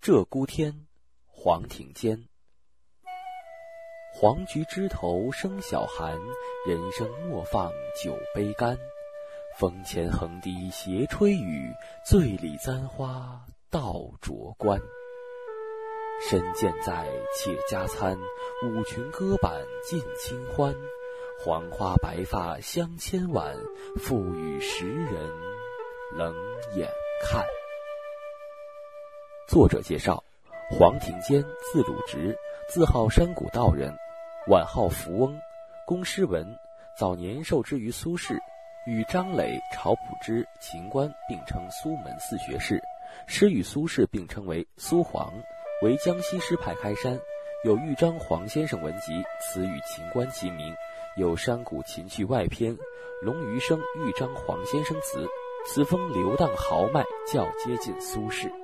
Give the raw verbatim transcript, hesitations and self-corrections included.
鹧鸪天，黄庭坚。黄菊枝头生晓寒，人生莫放酒杯干。风前横笛斜吹雨，醉里簪花倒着关。身健在，且加餐，舞裙歌板尽清欢。黄花白发相牵挽，复与时人冷眼看。作者介绍：黄庭坚，字鲁直，自号山谷道人，晚号福翁，公诗文，早年受之于苏轼，与张磊、晁补之、秦观并称苏门四学士，诗与苏轼并称为苏黄，为江西诗派开山，有豫章黄先生文集，词与秦观齐名，有山谷琴序外篇，龙余生豫章黄先生词，词风流荡豪迈，较接近苏轼。